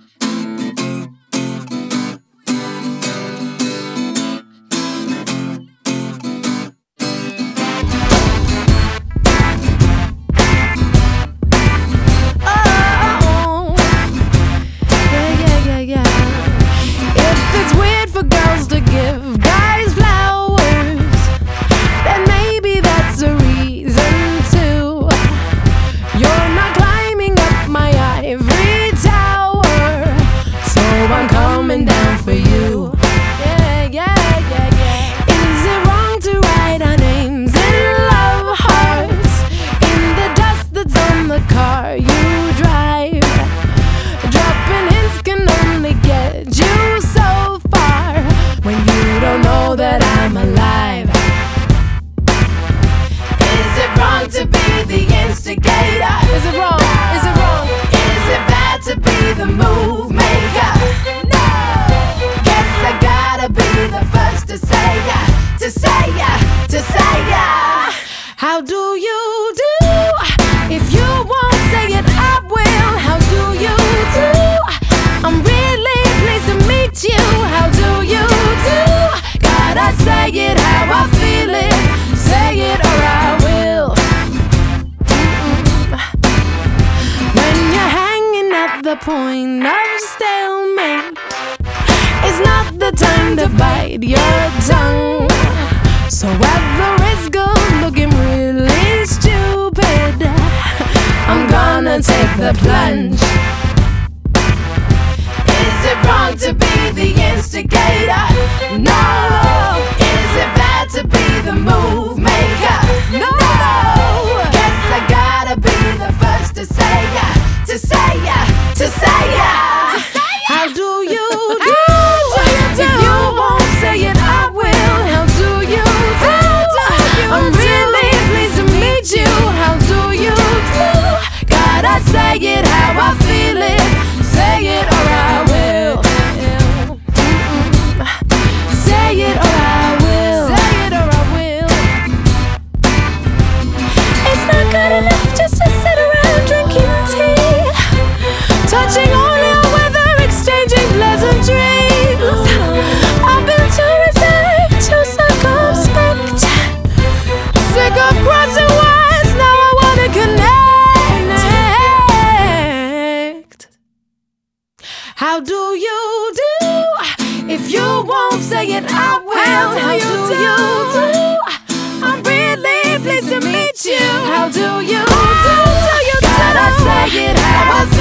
I'm coming down for you. Is it wrong to write our names in love hearts in the dust that's on the car you drive? Dropping hints can only get you so far when you don't know that I'm alive. Is it wrong to be the instigator? Is it wrong? Is it wrong? Is it bad to be the move maker? No! Guess I gotta be the first to say ya, to say ya, to say ya. How do you do? If you won't say it, I will. How do you do? I'm really pleased to meet you. How do you do? Gotta say it how I feel it. Say it or I will. When you're hanging at the point of stalemate, it's not the time to bite your tongue. So at the risk of looking really stupid, I'm gonna take the plunge. Is it wrong to be the instigator? No. Is it bad to be the move maker? No. Guess I gotta be the first to say ya, to say ya, to say ya. How do you do? If you won't say it, I will. How do you do? I'm really pleased to meet you. How do you do? Gotta say it how I feel it. Say it or I will. Say it or I will. Say it or I will. It's not good enough just to sit around drinking tea, touching on your weather, exchanging pleasantries. I've been too reserved, too circumspect, sick of crossing wires, now I wanna connect. How do you do? If you won't say it, I will. How do you do? I'm really pleased to meet you. How do you do? Gotta say it how I